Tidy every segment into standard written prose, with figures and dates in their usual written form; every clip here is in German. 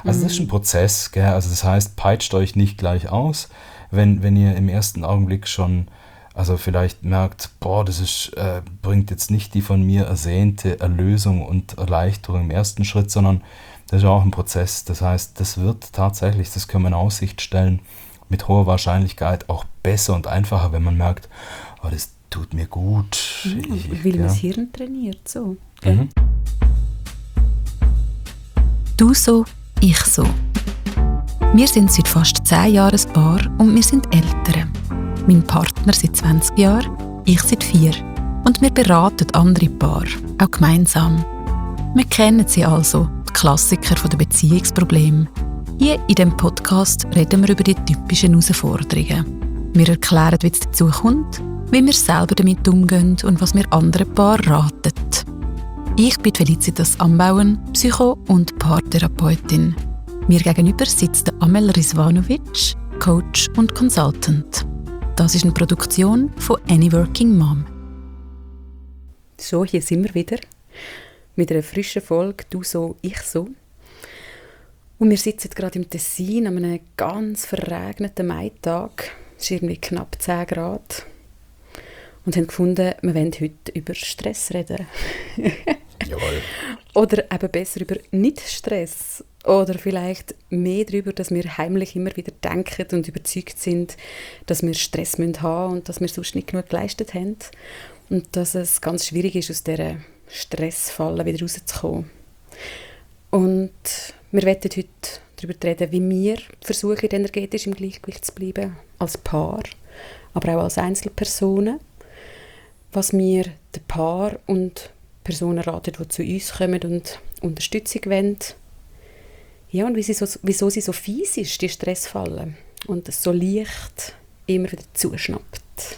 Also das ist ein Prozess, gell? Also das heißt, peitscht euch nicht gleich aus, wenn ihr im ersten Augenblick schon, also vielleicht merkt, boah, bringt jetzt nicht die von mir ersehnte Erlösung und Erleichterung im ersten Schritt, sondern das ist auch ein Prozess. Das heißt, das wird tatsächlich, das können wir in Aussicht stellen, mit hoher Wahrscheinlichkeit auch besser und einfacher, wenn man merkt, oh, das tut mir gut. Weil man das Hirn trainiert, so. Mhm. Du so, ich so. Wir sind seit fast 10 Jahren ein Paar und wir sind Eltern. Mein Partner seit 20 Jahren, ich seit 4. Und wir beraten andere Paare, auch gemeinsam. Wir kennen sie also, die Klassiker der Beziehungsprobleme. Hier in diesem Podcast reden wir über die typischen Herausforderungen. Wir erklären, wie es dazu kommt, wie wir selber damit umgehen und was wir anderen Paaren raten. Ich bin Felicitas Ambauen, Psycho- und Paartherapeutin. Mir gegenüber sitzt Amel Rizvanovic, Coach und Consultant. Das ist eine Produktion von Any Working Mom. So, hier sind wir wieder mit einer frischen Folge «Du so, ich so». Und wir sitzen gerade im Tessin an einem ganz verregneten Maitag. Es ist irgendwie knapp 10 Grad. Und haben gefunden, wir wollen heute über Stress reden. Jawohl. Oder eben besser über Nicht-Stress. Oder vielleicht mehr darüber, dass wir heimlich immer wieder denken und überzeugt sind, dass wir Stress haben müssen und dass wir sonst nicht genug geleistet haben. Und dass es ganz schwierig ist, aus dieser Stressfalle wieder rauszukommen. Und wir wollen heute darüber reden, wie wir versuchen, energetisch im Gleichgewicht zu bleiben, als Paar, aber auch als Einzelpersonen. Was wir den Paar und Personen raten, die zu uns kommen und Unterstützung wollen. Ja, und wieso sie so fies ist, die Stressfalle. Und es so leicht immer wieder zuschnappt.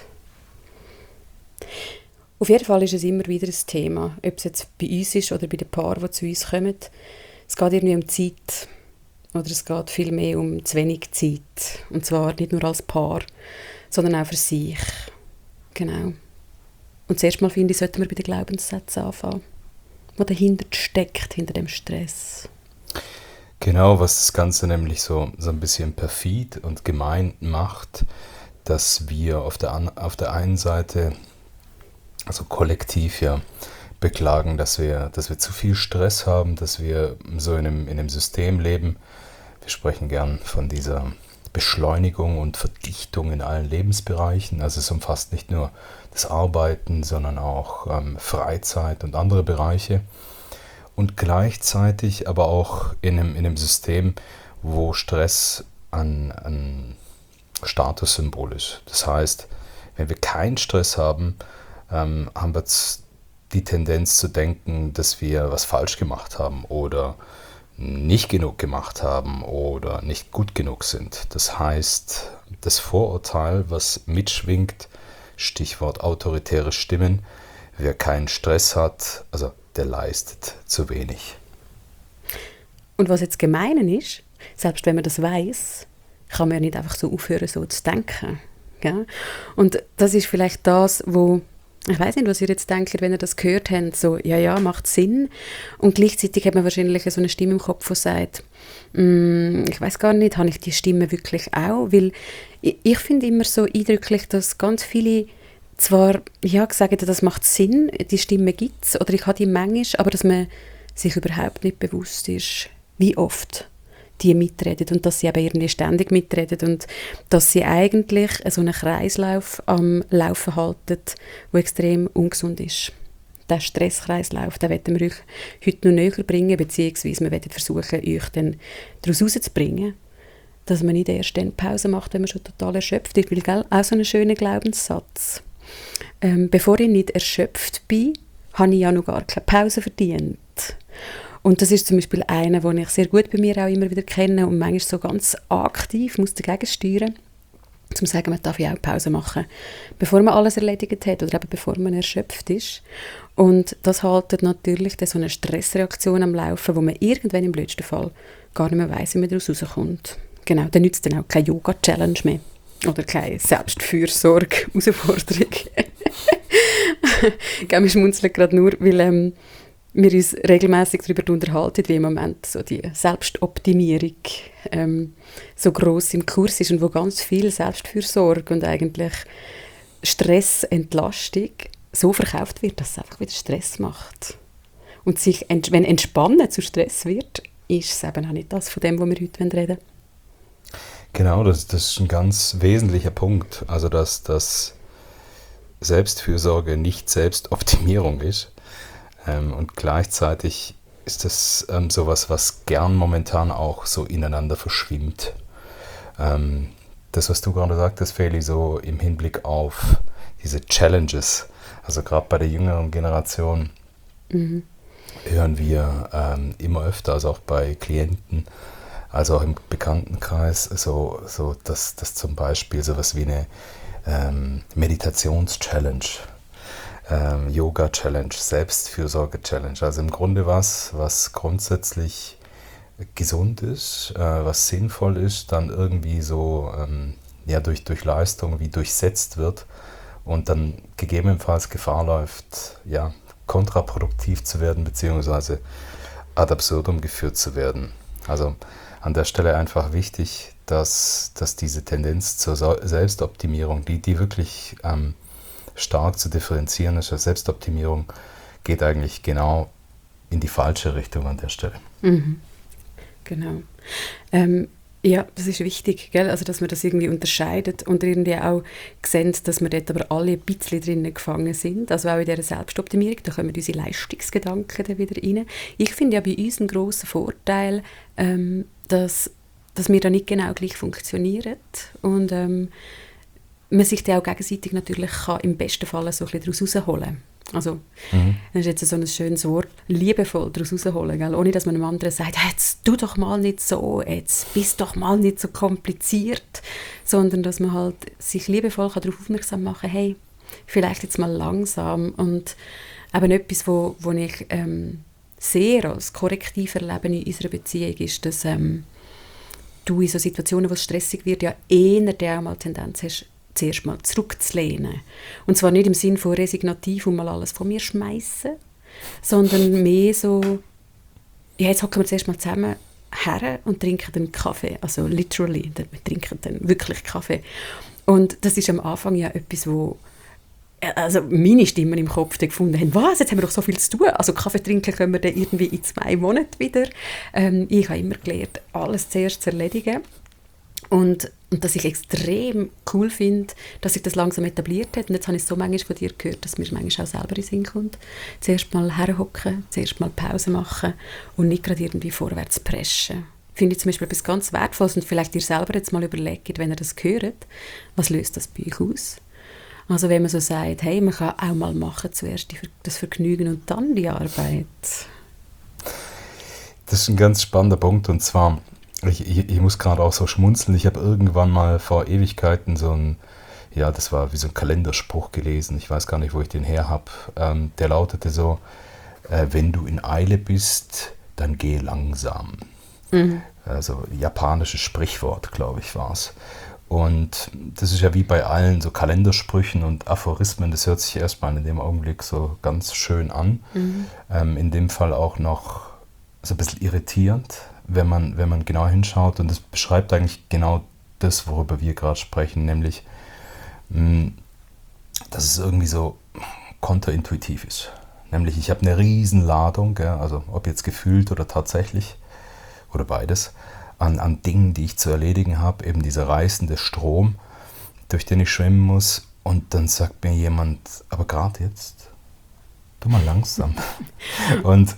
Auf jeden Fall ist es immer wieder ein Thema, ob es jetzt bei uns ist oder bei den Paaren, die zu uns kommen. Es geht irgendwie um Zeit. Oder es geht viel mehr um zu wenig Zeit. Und zwar nicht nur als Paar, sondern auch für sich. Genau. Und zuerst mal, finde ich, sollten wir bei den Glaubenssätzen anfangen, was dahinter steckt, hinter dem Stress. Genau, was das Ganze nämlich so ein bisschen perfid und gemein macht, dass wir auf der einen Seite, also kollektiv ja, beklagen, dass wir zu viel Stress haben, dass wir so in einem System leben. Wir sprechen gern von dieser Beschleunigung und Verdichtung in allen Lebensbereichen. Also es umfasst nicht nur das Arbeiten, sondern auch Freizeit und andere Bereiche. Und gleichzeitig aber auch in einem System, wo Stress ein Statussymbol ist. Das heißt, wenn wir keinen Stress haben, haben wir die Tendenz zu denken, dass wir was falsch gemacht haben oder nicht genug gemacht haben oder nicht gut genug sind. Das heißt, das Vorurteil, was mitschwingt, Stichwort autoritäre Stimmen, wer keinen Stress hat, also der leistet zu wenig. Und was jetzt gemein ist, selbst wenn man das weiss, kann man ja nicht einfach so aufhören, so zu denken. Ja? Und das ist vielleicht das, wo, ich weiss nicht, was ihr jetzt denkt, wenn ihr das gehört habt, so, ja, macht Sinn. Und gleichzeitig hat man wahrscheinlich so eine Stimme im Kopf, die sagt, ich weiss gar nicht, habe ich die Stimme wirklich auch? Weil ich finde immer so eindrücklich, dass ganz viele zwar sagen, das macht Sinn, die Stimme gibt es, oder ich habe die manchmal, aber dass man sich überhaupt nicht bewusst ist, wie oft die mitreden und dass sie eben irgendwie ständig mitreden und dass sie eigentlich so einen Kreislauf am Laufen halten, der extrem ungesund ist. Den Stresskreislauf, den wollen wir euch heute noch näher bringen, beziehungsweise wir werden versuchen, euch dann daraus rauszubringen, dass man nicht erst dann Pause macht, wenn man schon total erschöpft ist. Weil, gell, auch so ein schöner Glaubenssatz. Bevor ich nicht erschöpft bin, habe ich ja noch gar keine Pause verdient. Und das ist zum Beispiel einer, den ich sehr gut bei mir auch immer wieder kenne und manchmal so ganz aktiv muss dagegen steuern, um zu sagen, man darf ja auch Pause machen, bevor man alles erledigt hat oder eben bevor man erschöpft ist. Und das haltet natürlich dann so eine Stressreaktion am Laufen, wo man irgendwann im blödsten Fall gar nicht mehr weiss, wie man daraus rauskommt. Genau, dann nützt dann auch keine Yoga-Challenge mehr. Oder keine Selbstfürsorge-Herausforderung. Wir schmunzeln gerade nur, weil wir uns regelmäßig darüber unterhalten, wie im Moment so die Selbstoptimierung so gross im Kurs ist und wo ganz viel Selbstfürsorge und eigentlich Stressentlastung so verkauft wird, dass es einfach wieder Stress macht. Und wenn Entspannen zu Stress wird, ist es eben auch nicht das von dem, was wir heute reden wollen. Genau, das ist ein ganz wesentlicher Punkt. Also, dass Selbstfürsorge nicht Selbstoptimierung ist. Und gleichzeitig ist das sowas, was gern momentan auch so ineinander verschwimmt. Das, was du gerade sagtest, Feli, so im Hinblick auf diese Challenges, also gerade bei der jüngeren Generation, hören wir immer öfter, also auch bei Klienten, also auch im Bekanntenkreis, so dass zum Beispiel sowas wie eine Meditations-Challenge, Yoga-Challenge, Selbstfürsorge-Challenge, also im Grunde was grundsätzlich gesund ist, was sinnvoll ist, dann irgendwie so durch Leistung wie durchsetzt wird und dann gegebenenfalls Gefahr läuft, kontraproduktiv zu werden, beziehungsweise ad absurdum geführt zu werden. Also an der Stelle einfach wichtig, dass diese Tendenz zur Selbstoptimierung, die wirklich stark zu differenzieren ist, Selbstoptimierung geht eigentlich genau in die falsche Richtung an der Stelle. Mhm. Genau. Ja, das ist wichtig, gell? Also, dass man das irgendwie unterscheidet und irgendwie auch sehen, dass wir dort aber alle ein bisschen drinnen gefangen sind. Also auch in dieser Selbstoptimierung, da kommen unsere Leistungsgedanken dann wieder rein. Ich finde ja bei uns einen grossen Vorteil, dass wir da nicht genau gleich funktionieren und man sich dann auch gegenseitig natürlich kann im besten Fall so ein bisschen daraus rausholen. Also, das ist jetzt so ein schönes Wort, liebevoll daraus rausholen, gell? Ohne dass man einem anderen sagt, jetzt tu doch mal nicht so, jetzt bist doch mal nicht so kompliziert, sondern dass man halt sich liebevoll darauf aufmerksam machen kann, hey, vielleicht jetzt mal langsam und eben etwas, wo ich sehr als Korrektiv erlebe in unserer Beziehung, ist, dass du in so Situationen, wo es stressig wird, ja eher der mal Tendenz hast, zuerst mal zurückzulehnen. Und zwar nicht im Sinn von resignativ und mal alles von mir schmeißen, sondern mehr so, ja, jetzt hocken wir zuerst mal zusammen her und trinken einen Kaffee. Also literally, wir trinken dann wirklich Kaffee. Und das ist am Anfang ja etwas, wo also meine Stimmen im Kopf gefunden haben, was, jetzt haben wir doch so viel zu tun. Also Kaffee trinken können wir dann irgendwie in 2 Monaten wieder. Ich habe immer gelernt, alles zuerst zu erledigen. Und dass ich extrem cool finde, dass sich das langsam etabliert hat. Und jetzt habe ich es so manchmal von dir gehört, dass mir manchmal auch selber in den Sinn kommt. Zuerst mal herhocken, zuerst mal Pause machen und nicht gerade irgendwie vorwärts preschen. Finde ich zum Beispiel etwas ganz Wertvolles und vielleicht ihr selber jetzt mal überlegt, wenn ihr das hört, was löst das bei euch aus? Also wenn man so sagt, hey, man kann auch mal machen, zuerst das Vergnügen und dann die Arbeit. Das ist ein ganz spannender Punkt und zwar, ich muss gerade auch so schmunzeln, ich habe irgendwann mal vor Ewigkeiten so ein, ja, das war wie so ein Kalenderspruch gelesen, ich weiß gar nicht, wo ich den her habe, der lautete so, wenn du in Eile bist, dann geh langsam. Also japanisches Sprichwort, glaube ich, war es. Und das ist ja wie bei allen so Kalendersprüchen und Aphorismen, das hört sich erstmal in dem Augenblick so ganz schön an. In dem Fall auch noch so ein bisschen irritierend, wenn man genau hinschaut. Und das beschreibt eigentlich genau das, worüber wir gerade sprechen, nämlich, dass es irgendwie so kontraintuitiv ist. Nämlich, ich habe eine Riesenladung, also ob jetzt gefühlt oder tatsächlich, oder beides, an Dingen, die ich zu erledigen habe, eben dieser reißende Strom, durch den ich schwimmen muss. Und dann sagt mir jemand, aber gerade jetzt, tu mal langsam. und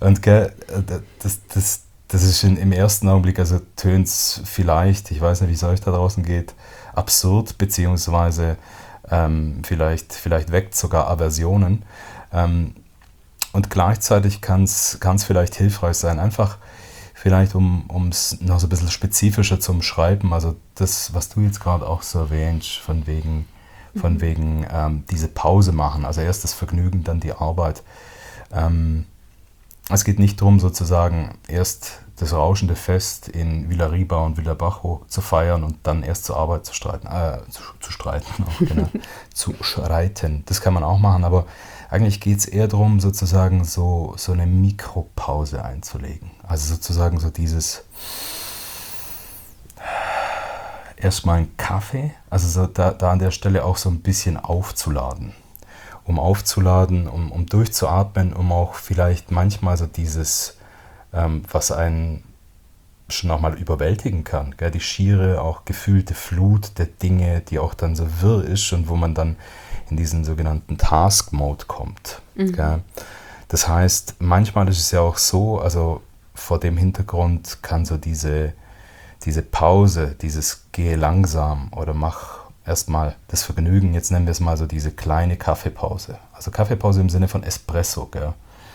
das ist im ersten Augenblick, also tönt es vielleicht, ich weiß nicht, wie es euch da draußen geht, absurd, beziehungsweise vielleicht weckt sogar Aversionen. Und gleichzeitig kann es vielleicht hilfreich sein, einfach vielleicht, um es noch so ein bisschen spezifischer zu umschreiben, also das, was du jetzt gerade auch so erwähnst, von wegen diese Pause machen, also erst das Vergnügen, dann die Arbeit. Es geht nicht darum, sozusagen erst das rauschende Fest in Villarriba und Villabajo zu feiern und dann erst zur Arbeit zu schreiten. Das kann man auch machen, aber eigentlich geht es eher darum, sozusagen so eine Mikropause einzulegen. Also sozusagen so dieses erstmal einen Kaffee, also so da an der Stelle auch so ein bisschen aufzuladen. Um durchzuatmen, um auch vielleicht manchmal so dieses, was einen schon auch mal überwältigen kann, gell? Die schiere, auch gefühlte Flut der Dinge, die auch dann so wirr ist und wo man dann in diesen sogenannten Task-Mode kommt. Gell? Das heißt, manchmal ist es ja auch so, also vor dem Hintergrund kann so diese Pause, dieses gehe langsam oder mach erstmal das Vergnügen, jetzt nennen wir es mal so diese kleine Kaffeepause. Also Kaffeepause im Sinne von Espresso, gell?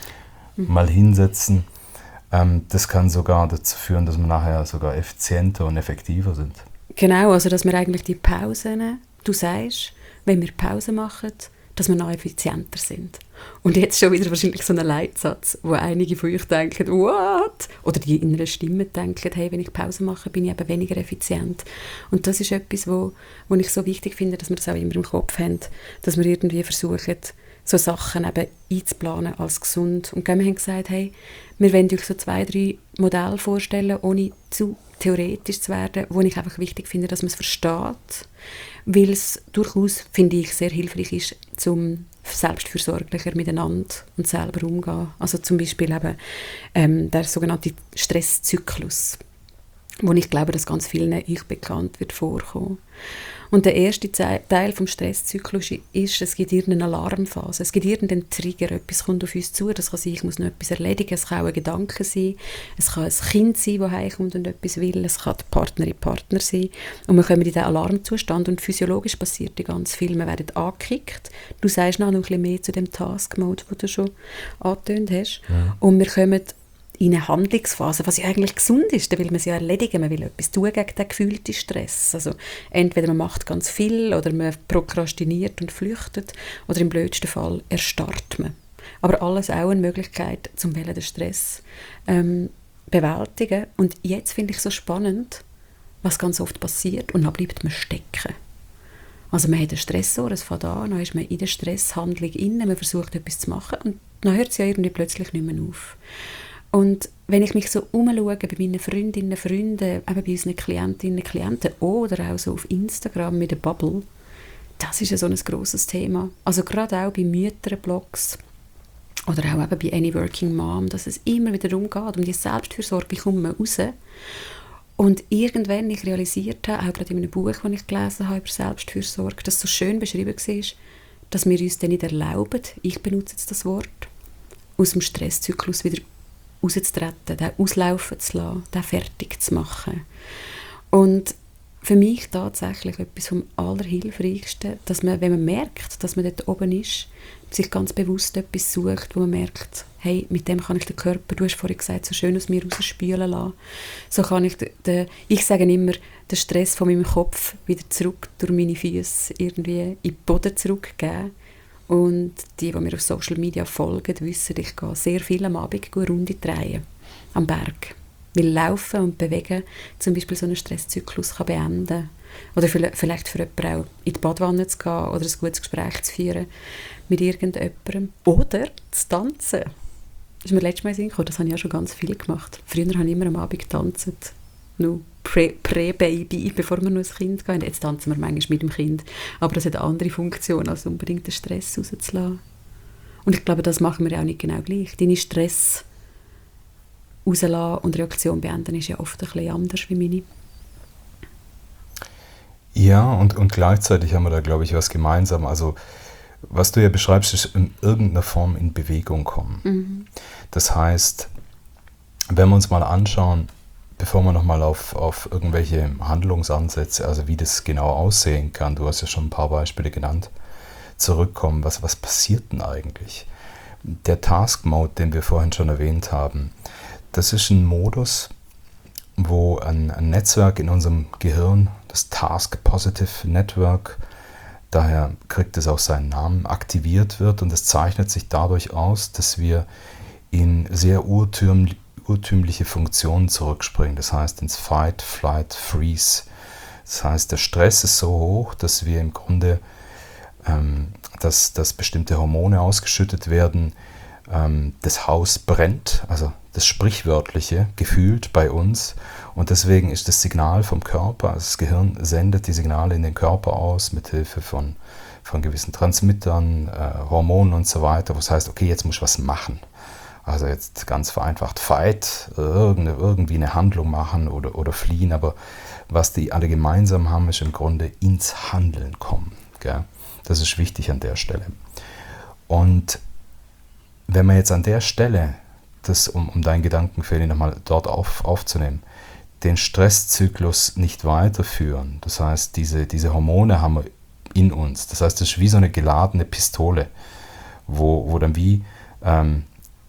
Mal hinsetzen, das kann sogar dazu führen, dass wir nachher sogar effizienter und effektiver sind. Genau, also dass wir eigentlich die Pausen, du sagst, wenn wir Pause machen, dass wir noch effizienter sind. Und jetzt schon wieder wahrscheinlich so ein Leitsatz, wo einige von euch denken, what? Oder die inneren Stimmen denken, hey, wenn ich Pause mache, bin ich eben weniger effizient. Und das ist etwas, wo ich so wichtig finde, dass wir das auch immer im Kopf haben, dass wir irgendwie versuchen, so Sachen eben einzuplanen als gesund. Und wir haben gesagt, hey, wir wollen euch so 2, 3 Modelle vorstellen, ohne zu theoretisch zu werden, wo ich einfach wichtig finde, dass man es versteht, weil es durchaus, finde ich, sehr hilfreich ist, zum selbstfürsorglicher miteinander und selber umgehen. Also zum Beispiel eben der sogenannte Stresszyklus, wo ich glaube, dass ganz vielen euch bekannt wird vorkommen. Und der erste Teil vom Stresszyklus ist, es gibt irgendeine Alarmphase, es gibt irgendeinen Trigger, etwas kommt auf uns zu, das kann sein, ich muss noch etwas erledigen, es kann auch ein Gedanke sein, es kann ein Kind sein, das heimkommt und etwas will, es kann die Partner sein und wir kommen in diesen Alarmzustand und physiologisch passiert ganz viel, wir werden angekickt, du sagst noch ein bisschen mehr zu dem Task-Mode, den du schon angetönt hast, und wir kommen in eine Handlungsphase, was ja eigentlich gesund ist, da will man es ja erledigen, man will etwas tun gegen den gefühlten Stress. Also entweder man macht ganz viel oder man prokrastiniert und flüchtet oder im blödsten Fall erstarrt man. Aber alles auch eine Möglichkeit, zum den Stress bewältigen. Und jetzt finde ich so spannend, was ganz oft passiert und dann bleibt man stecken. Also man hat einen Stressor, es fängt an, dann ist man in der Stresshandlung inne, man versucht etwas zu machen und dann hört es ja irgendwie plötzlich nicht mehr auf. Und wenn ich mich so umschaue bei meinen Freundinnen, Freunden, eben bei unseren Klientinnen, Klienten oder auch so auf Instagram mit der Bubble, das ist ja so ein grosses Thema. Also gerade auch bei Mütterblogs oder auch eben bei Any Working Mom, dass es immer wieder darum geht, um die Selbstfürsorge, wie kommt man raus. Und irgendwann ich realisiert habe, auch gerade in einem Buch, das ich gelesen habe über Selbstfürsorge, das so schön beschrieben war, dass wir uns dann nicht erlauben, ich benutze jetzt das Wort, aus dem Stresszyklus wieder rauszutreten, den auslaufen zu lassen, den fertig zu machen. Und für mich tatsächlich etwas vom Allerhilfreichsten, dass man, wenn man merkt, dass man dort oben ist, sich ganz bewusst etwas sucht, wo man merkt, hey, mit dem kann ich den Körper, du hast vorhin gesagt, so schön aus mir rausspülen lassen. So kann ich, ich sage immer, den Stress von meinem Kopf wieder zurück durch meine Füße irgendwie in den Boden zurückgeben. Und die mir auf Social Media folgen, wissen, ich gehe sehr viel am Abend eine Runde drehen am Berg. Weil Laufen und Bewegen zum Beispiel so einen Stresszyklus kann beenden. Oder vielleicht für jemanden auch in die Badwanne zu gehen oder ein gutes Gespräch zu führen mit irgendjemandem. Oder zu tanzen. Das ist mir letztes Mal in den Sinn gekommen, das habe ich ja schon ganz viel gemacht. Früher habe ich immer am Abend getanzt. Nur Prä-Baby, bevor wir noch ein Kind gehen. Jetzt tanzen wir manchmal mit dem Kind. Aber das hat eine andere Funktion, als unbedingt den Stress rauszulassen. Und ich glaube, das machen wir ja auch nicht genau gleich. Deine Stress rauslassen und Reaktion beenden ist ja oft ein bisschen anders wie meine. Ja, und gleichzeitig haben wir da, glaube ich, was gemeinsam. Also, was du ja beschreibst, ist in irgendeiner Form in Bewegung kommen. Mhm. Das heißt, wenn wir uns mal anschauen, bevor wir nochmal auf irgendwelche Handlungsansätze, also wie das genau aussehen kann, du hast ja schon ein paar Beispiele genannt, zurückkommen, was passiert denn eigentlich? Der Task-Mode, den wir vorhin schon erwähnt haben, das ist ein Modus, wo ein Netzwerk in unserem Gehirn, das Task-Positive Network, daher kriegt es auch seinen Namen, aktiviert wird und es zeichnet sich dadurch aus, dass wir in sehr urtümliche Funktionen zurückspringen, das heißt ins Fight, Flight, Freeze. Das heißt, der Stress ist so hoch, dass wir im Grunde dass bestimmte Hormone ausgeschüttet werden, das Haus brennt, also das Sprichwörtliche gefühlt bei uns, und deswegen ist das Signal vom Körper, also das Gehirn sendet die Signale in den Körper aus mit Hilfe von gewissen Transmittern, Hormonen und so weiter, wo es heißt, okay, jetzt muss ich was machen. Also jetzt ganz vereinfacht fight, irgendwie eine Handlung machen oder fliehen, aber was die alle gemeinsam haben, ist im Grunde ins Handeln kommen. Gell? Das ist wichtig an der Stelle. Und wenn man jetzt an der Stelle, um deinen Gedankenfehler nochmal dort aufzunehmen, den Stresszyklus nicht weiterführen, das heißt, diese Hormone haben wir in uns, das heißt, das ist wie so eine geladene Pistole, wo dann die haben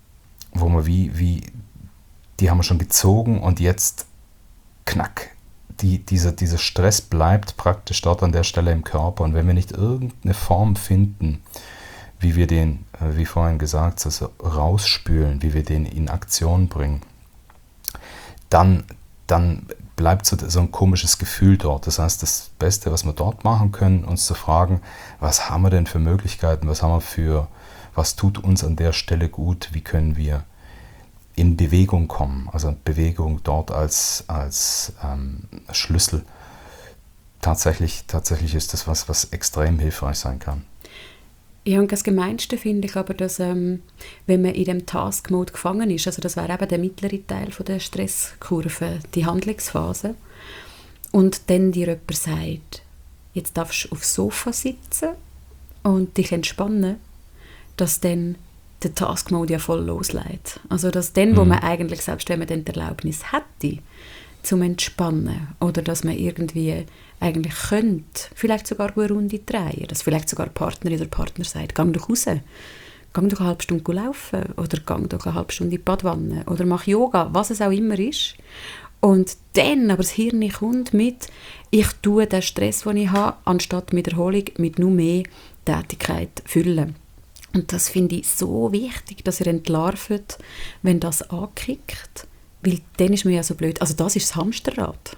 wir schon gezogen und jetzt knack, dieser Stress bleibt praktisch dort an der Stelle im Körper, und wenn wir nicht irgendeine Form finden, wie wir den, wie vorhin gesagt, also rausspülen, wie wir den in Aktion bringen, dann bleibt so ein komisches Gefühl dort. Das heißt, das Beste, was wir dort machen können, uns zu fragen, was haben wir denn für Möglichkeiten, was tut uns an der Stelle gut, wie können wir in Bewegung kommen, also Bewegung dort als Schlüssel. Tatsächlich ist das was extrem hilfreich sein kann. Ja, und das Gemeinste finde ich aber, dass wenn man in dem Task-Mode gefangen ist, also das wäre eben der mittlere Teil von der Stresskurve, die Handlungsphase, und dann dir jemand sagt, jetzt darfst du aufs Sofa sitzen und dich entspannen, dass dann der Task-Mode ja voll loslässt. Also dass dann, wo man eigentlich, selbst wenn man dann die Erlaubnis hätte, zum Entspannen, oder dass man irgendwie eigentlich könnte, vielleicht sogar eine Runde drehen, dass vielleicht sogar die Partnerin oder der Partner sagt, geh doch raus, geh doch eine halbe Stunde laufen, oder geh doch eine halbe Stunde in die Badwanne, oder mach Yoga, was es auch immer ist. Und dann aber das Hirn kommt mit, ich tue den Stress, den ich habe, anstatt mit Erholung, mit nur mehr Tätigkeit füllen. Und das finde ich so wichtig, dass ihr entlarvt, wenn das ankickt, weil dann ist man ja so blöd. Also das ist das Hamsterrad.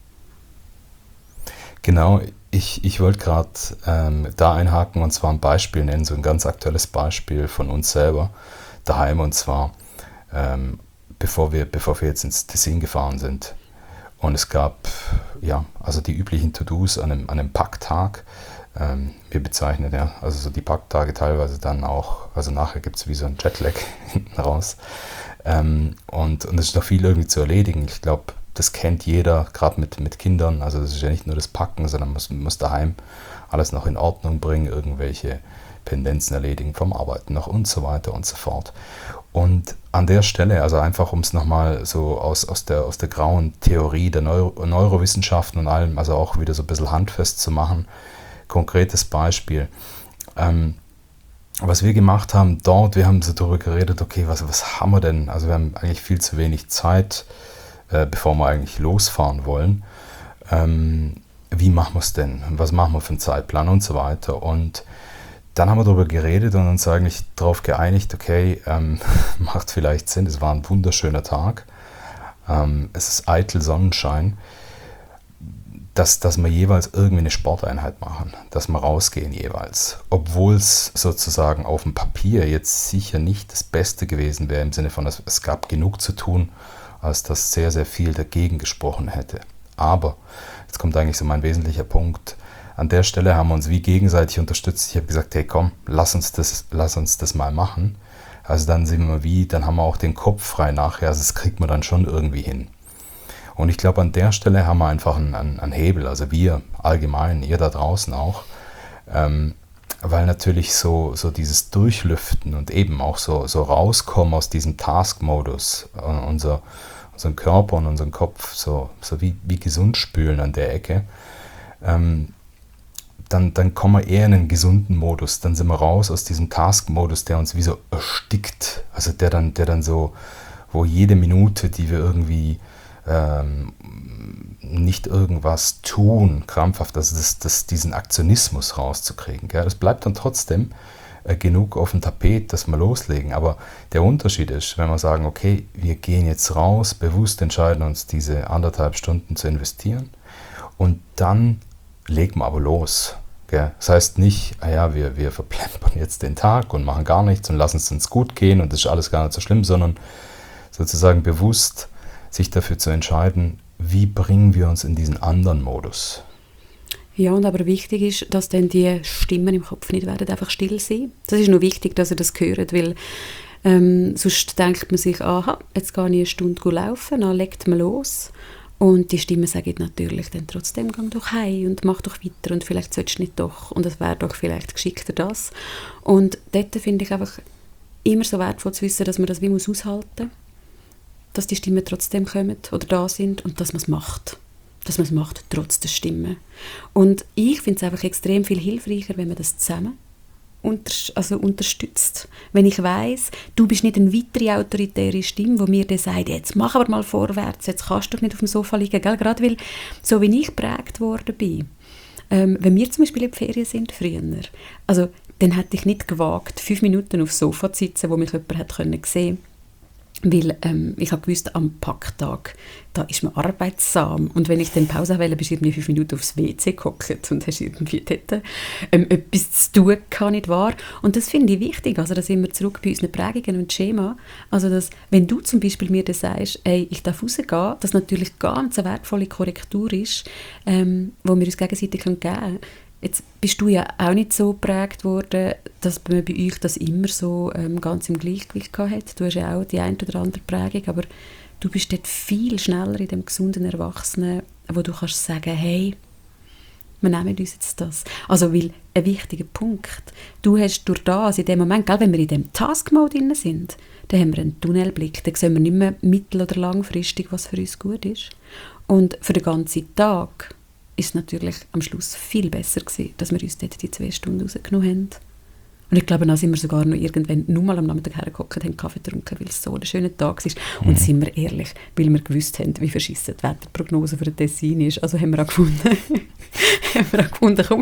Genau, ich wollte gerade da einhaken und zwar ein Beispiel nennen, so ein ganz aktuelles Beispiel von uns selber daheim, und zwar bevor wir jetzt ins Tessin gefahren sind. Und es gab also die üblichen To-Dos an einem Packtag. Wir bezeichnen also so die Packtage teilweise dann auch, also nachher gibt es wie so ein Jetlag hinten raus. Und es ist noch viel irgendwie zu erledigen. Ich glaube, das kennt jeder, gerade mit Kindern. Also das ist ja nicht nur das Packen, sondern man muss daheim alles noch in Ordnung bringen, irgendwelche Pendenzen erledigen vom Arbeiten noch und so weiter und so fort. Und an der Stelle, also einfach um es nochmal so aus der grauen Theorie der Neurowissenschaften und allem, also auch wieder so ein bisschen handfest zu machen, konkretes Beispiel. Was wir gemacht haben dort, wir haben so darüber geredet, okay, was haben wir denn? Also wir haben eigentlich viel zu wenig Zeit, bevor wir eigentlich losfahren wollen. Wie machen wir es denn? Was machen wir für einen Zeitplan und so weiter? Und dann haben wir darüber geredet und uns eigentlich darauf geeinigt, okay, macht vielleicht Sinn, es war ein wunderschöner Tag, es ist eitel Sonnenschein, dass wir jeweils irgendwie eine Sporteinheit machen, dass wir rausgehen jeweils. Obwohl es sozusagen auf dem Papier jetzt sicher nicht das Beste gewesen wäre, im Sinne von, es gab genug zu tun, als dass sehr, sehr viel dagegen gesprochen hätte. Aber, jetzt kommt eigentlich so mein wesentlicher Punkt, an der Stelle haben wir uns wie gegenseitig unterstützt. Ich habe gesagt, hey komm, lass uns das mal machen. Also dann haben wir auch den Kopf frei nachher, also das kriegt man dann schon irgendwie hin. Und ich glaube, an der Stelle haben wir einfach einen Hebel, also wir allgemein, ihr da draußen auch, weil natürlich so dieses Durchlüften und eben auch so rauskommen aus diesem Task-Modus, unseren Körper und unseren Kopf so wie gesund spülen an der Ecke, dann kommen wir eher in einen gesunden Modus, dann sind wir raus aus diesem Task-Modus, der uns wie so erstickt, also der dann so, wo jede Minute, die wir irgendwie nicht irgendwas tun, krampfhaft, also diesen Aktionismus rauszukriegen. Gell? Das bleibt dann trotzdem genug auf dem Tapet, dass wir loslegen. Aber der Unterschied ist, wenn wir sagen, okay, wir gehen jetzt raus, bewusst entscheiden uns, diese 1,5 Stunden zu investieren und dann legen wir aber los. Gell? Das heißt nicht, wir verplempern jetzt den Tag und machen gar nichts und lassen es uns gut gehen und das ist alles gar nicht so schlimm, sondern sozusagen bewusst sich dafür zu entscheiden, wie bringen wir uns in diesen anderen Modus. Ja, und aber wichtig ist, dass dann die Stimmen im Kopf nicht werden einfach still sein. Das ist nur wichtig, dass ihr das hört, weil sonst denkt man sich, aha, jetzt gehe ich eine Stunde laufen, dann legt man los. Und die Stimmen sagen natürlich dann trotzdem, geh doch heim und mach doch weiter und vielleicht solltest du nicht doch und es wäre doch vielleicht geschickter das. Und dort finde ich einfach immer so wertvoll zu wissen, dass man das wie muss aushalten, dass die Stimmen trotzdem kommen oder da sind und dass man es macht. Dass man es macht, trotz der Stimmen. Und ich finde es einfach extrem viel hilfreicher, wenn man das zusammen unterstützt. Wenn ich weiss, du bist nicht eine weitere autoritäre Stimme, die mir dann sagt, jetzt mach aber mal vorwärts, jetzt kannst du doch nicht auf dem Sofa liegen. Gell? Gerade weil, so wie ich geprägt worden bin, wenn wir zum Beispiel in die Ferien sind früher, also dann hätte ich nicht gewagt, 5 Minuten aufs Sofa zu sitzen, wo mich jemand hat sehen konnte. Weil ich habe gewusst, am Packtag, da ist man arbeitsam. Und wenn ich dann Pause wollte, bist du irgendwie 5 Minuten aufs WC gehockt und hast irgendwie dort etwas zu tun gehabt, nicht wahr? Und das finde ich wichtig. Also da sind wir zurück bei unseren Prägungen und Schema. Also dass, wenn du zum Beispiel mir dann sagst, ey, ich darf rausgehen, das natürlich ganz eine wertvolle Korrektur ist, wo wir uns gegenseitig geben können. Jetzt bist du ja auch nicht so geprägt worden, dass man bei euch das immer so ganz im Gleichgewicht gehabt hat. Du hast ja auch die eine oder andere Prägung, aber du bist dort viel schneller in dem gesunden Erwachsenen, wo du kannst sagen, hey, wir nehmen uns jetzt das. Also, weil ein wichtiger Punkt, du hast durch das, in dem Moment, gell, wenn wir in dem Task-Mode drin sind, dann haben wir einen Tunnelblick, dann sehen wir nicht mehr mittel- oder langfristig, was für uns gut ist. Und für den ganzen Tag ist es natürlich am Schluss viel besser gewesen, dass wir uns dort die 2 Stunden rausgenommen haben. Und ich glaube, dann sind wir sogar noch irgendwann nur mal am Nachmittag hergekommen und haben Kaffee getrunken, weil es so ein schöner Tag war. Und sind wir ehrlich, weil wir gewusst haben, wie verschissen die Wetterprognose für den Tessin ist, also haben wir auch gefunden, komm,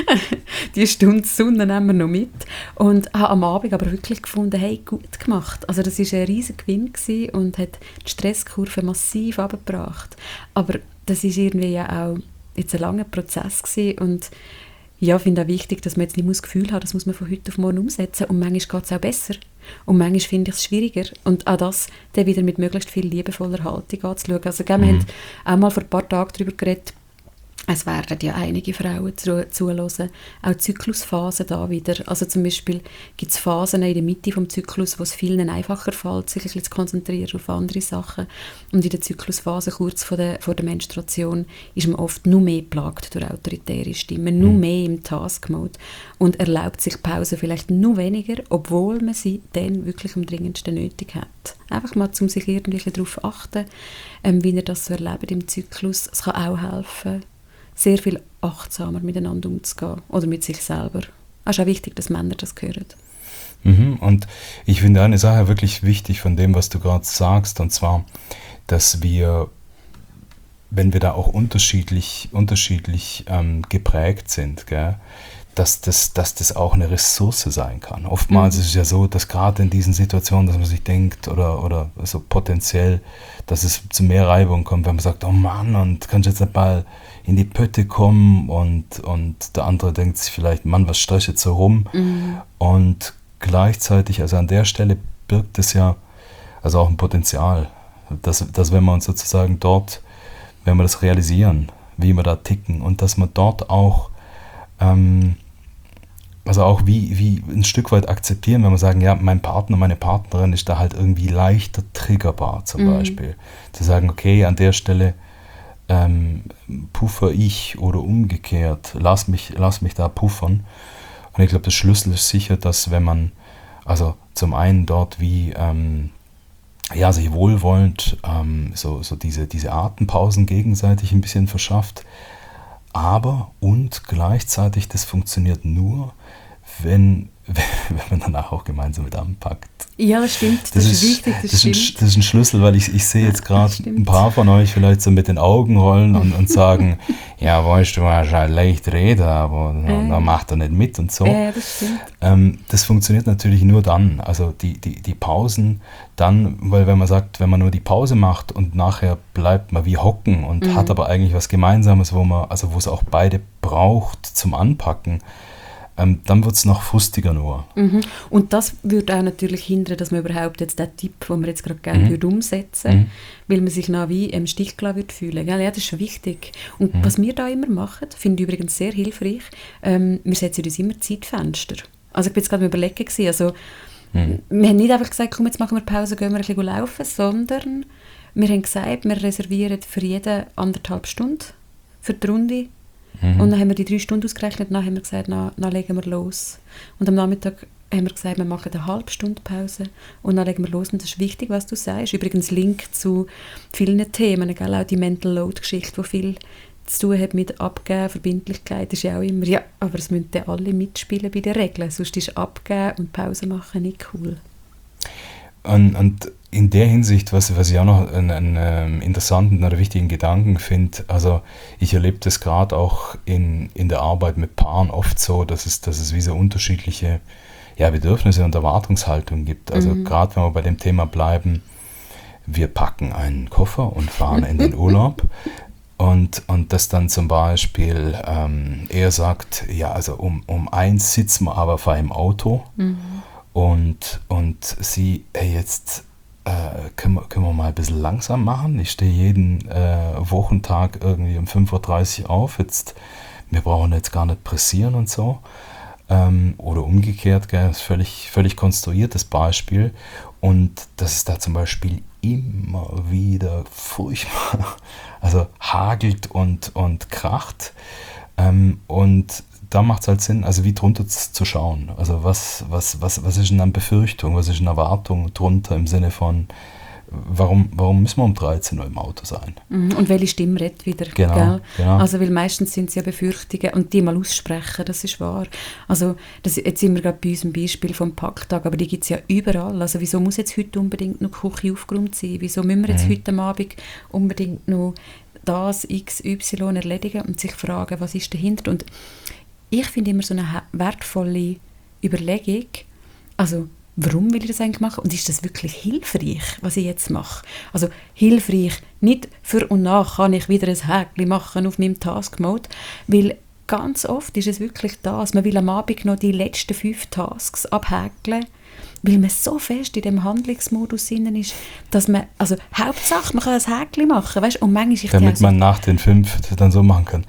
die Stunde Sonne nehmen wir noch mit. Und habe am Abend aber wirklich gefunden, hey, gut gemacht. Also das war ein riesiger Gewinn gewesen und hat die Stresskurve massiv runtergebracht. Aber das ist irgendwie ja auch jetzt ein langer Prozess gewesen und ja, ich finde auch wichtig, dass man jetzt nicht das Gefühl hat, das muss man von heute auf morgen umsetzen und manchmal geht es auch besser und manchmal finde ich es schwieriger und auch das dann wieder mit möglichst viel liebevoller Haltung anzuschauen. Also wir haben auch mal vor ein paar Tagen darüber geredet, es werden ja einige Frauen zuhören, auch Zyklusphasen da wieder. Also zum Beispiel gibt es Phasen in der Mitte des Zyklus, wo es vielen einfacher fällt, sich ein bisschen zu konzentrieren auf andere Sachen. Und in der Zyklusphase, kurz vor der Menstruation, ist man oft nur mehr geplagt durch autoritäre Stimmen, nur mehr im Task-Mode und erlaubt sich Pausen vielleicht nur weniger, obwohl man sie dann wirklich am dringendsten nötig hat. Einfach mal, um sich irgendwie darauf zu achten, wie ihr das so erlebt im Zyklus. Es kann auch helfen, sehr viel achtsamer miteinander umzugehen oder mit sich selber. Es ist auch wichtig, dass Männer das hören. Und ich finde eine Sache wirklich wichtig von dem, was du gerade sagst, und zwar, dass wir, wenn wir da auch unterschiedlich geprägt sind, gell, dass das auch eine Ressource sein kann. Oftmals ist es ja so, dass gerade in diesen Situationen, dass man sich denkt oder so potenziell, dass es zu mehr Reibung kommt, wenn man sagt, oh Mann, und kannst jetzt mal in die Pötte kommen und der andere denkt sich vielleicht, Mann, was streicht jetzt so rum? Und gleichzeitig, also an der Stelle birgt es ja also auch ein Potenzial, dass wenn wir uns sozusagen dort, wenn wir das realisieren, wie wir da ticken und dass wir dort auch also auch wie ein Stück weit akzeptieren, wenn wir sagen, ja, mein Partner, meine Partnerin ist da halt irgendwie leichter triggerbar zum Beispiel. Zu sagen, okay, an der Stelle puffer ich oder umgekehrt, lass mich da puffern. Und ich glaube, der Schlüssel ist sicher, dass wenn man, also zum einen dort wie sich wohlwollend so diese Atempausen gegenseitig ein bisschen verschafft, aber und gleichzeitig, das funktioniert nur, wenn wenn man danach auch gemeinsam mit anpackt. Ja, das stimmt, das ist wichtig, das stimmt. Das ist ein Schlüssel, weil ich sehe jetzt gerade ein paar von euch vielleicht so mit den Augen rollen und sagen, ja, weißt du, hast halt leicht reden, aber dann macht er nicht mit und so. Das stimmt. Das funktioniert natürlich nur dann, also die Pausen dann, weil wenn man sagt, wenn man nur die Pause macht und nachher bleibt man wie hocken und hat aber eigentlich was Gemeinsames, wo es auch beide braucht zum Anpacken, dann wird es noch frustiger nur. Und das würde auch natürlich hindern, dass man überhaupt jetzt den Tipp, den wir jetzt gerade gerne umsetzen, weil man sich noch wie im Stich gelassen würde fühlen. Ja, das ist schon wichtig. Und was wir da immer machen, finde ich übrigens sehr hilfreich, wir setzen uns immer Zeitfenster. Also ich bin jetzt gerade überlegen gewesen, also wir haben nicht einfach gesagt, komm, jetzt machen wir Pause, gehen wir ein bisschen laufen, sondern wir haben gesagt, wir reservieren für jeden 1,5 Stunden für die Runde. Und dann haben wir die 3 Stunden ausgerechnet, dann haben wir gesagt, dann legen wir los. Und am Nachmittag haben wir gesagt, wir machen eine halbe Stunde Pause und dann legen wir los. Und das ist wichtig, was du sagst. Übrigens Link zu vielen Themen, gell? Auch die Mental Load-Geschichte, die viel zu tun hat mit Abgeben, Verbindlichkeit, ist ja auch immer, ja, aber es müssen dann alle mitspielen bei den Regeln, sonst ist Abgeben und Pause machen nicht cool. Und in der Hinsicht, was ich auch noch einen interessanten oder wichtigen Gedanken finde, also ich erlebe das gerade auch in der Arbeit mit Paaren oft so, dass es wie so unterschiedliche Bedürfnisse und Erwartungshaltungen gibt. Also gerade wenn wir bei dem Thema bleiben, wir packen einen Koffer und fahren in den Urlaub und dass dann zum Beispiel er sagt, ja, also um 1 sitzen wir aber vor einem Auto und sie, hey, jetzt können wir mal ein bisschen langsam machen. Ich stehe jeden Wochentag irgendwie um 5:30 Uhr auf. Wir brauchen jetzt gar nicht pressieren und so. Oder umgekehrt, gell, das ist völlig konstruiertes Beispiel. Und dass es da zum Beispiel immer wieder furchtbar, also hagelt und kracht. Und da macht es halt Sinn, also wie drunter zu schauen. Also was ist denn an Befürchtung, was ist eine Erwartung drunter im Sinne von, warum müssen wir um 13 Uhr im Auto sein? Und welche Stimme redet wieder? Genau. Also weil meistens sind es ja Befürchtungen und die mal aussprechen, das ist wahr. Also jetzt sind wir gerade bei unserem Beispiel vom Packtag, aber die gibt es ja überall. Also wieso muss jetzt heute unbedingt noch die Küche aufgeräumt sein? Wieso müssen wir jetzt heute Abend unbedingt noch das XY erledigen und sich fragen, was ist dahinter? Und ich finde immer so eine wertvolle Überlegung, also warum will ich das eigentlich machen und ist das wirklich hilfreich, was ich jetzt mache? Also hilfreich, nicht für und nach kann ich wieder ein Häkchen machen auf meinem Task-Mode, weil ganz oft ist es wirklich das, man will am Abend noch die letzten 5 Tasks abhäkeln, weil man so fest in dem Handlungsmodus drin ist, dass man, also Hauptsache, man kann ein Häkchen machen, weißt? Und manchmal damit man nach den 5 dann so machen kann.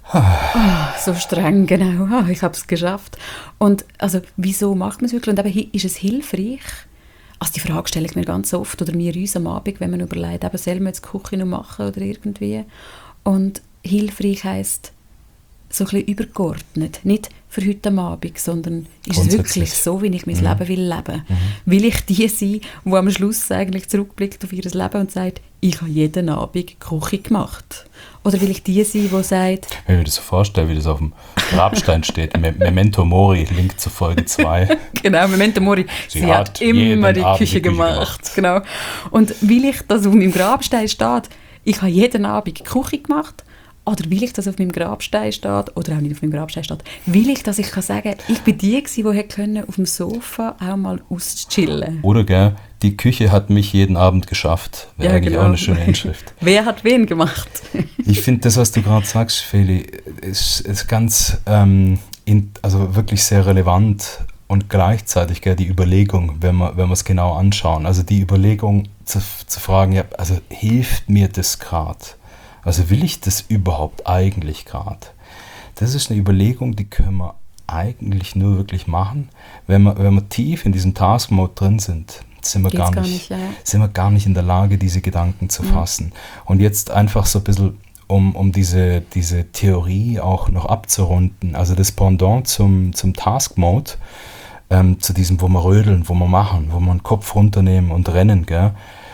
So streng, genau. Ich habe es geschafft. Und also, wieso macht man es wirklich? Und eben, ist es hilfreich? Also die Frage stelle ich mir ganz oft, oder mir uns am Abend, wenn man überlegt, eben, soll man jetzt die Küche noch machen oder irgendwie. Und hilfreich heisst so ein bisschen übergeordnet. Nicht für heute am Abend, sondern ist es wirklich so, wie ich mein Leben will leben? Will ich die sein, die am Schluss eigentlich zurückblickt auf ihr Leben und sagt, ich habe jeden Abend Küche gemacht? Oder will ich die sein, die sagt... Wenn ich mir das so vorstelle, wie das auf dem Grabstein steht, Memento Mori, Link zu Folge 2. Genau, Memento Mori. Sie hat immer die Küche gemacht. Genau. Und will ich, dass auf meinem Grabstein steht, ich habe jeden Abend Küche gemacht? Oder will ich, dass auf meinem Grabstein steht, oder auch nicht auf meinem Grabstein steht, will ich, dass ich kann sagen, ich bin die gewesen, die hätte können, auf dem Sofa auch mal auschillen. Oder gell, die Küche hat mich jeden Abend geschafft. Wäre eigentlich genau. Auch eine schöne Inschrift. Wer hat wen gemacht? Ich finde das, was du gerade sagst, Feli, ist ganz, also wirklich sehr relevant und gleichzeitig gell, die Überlegung, wenn wir es genau anschauen, also die Überlegung zu fragen, ja, also hilft mir das gerade? Also will ich das überhaupt eigentlich gerade? Das ist eine Überlegung, die können wir eigentlich nur wirklich machen, wenn wir tief in diesem Task-Mode drin sind. Sind wir gar nicht in der Lage, diese Gedanken zu fassen. Und jetzt einfach so ein bisschen, um diese Theorie auch noch abzurunden, also das Pendant zum Task-Mode, zu diesem, wo wir rödeln, wo wir machen, wo wir den Kopf runternehmen und rennen, gell?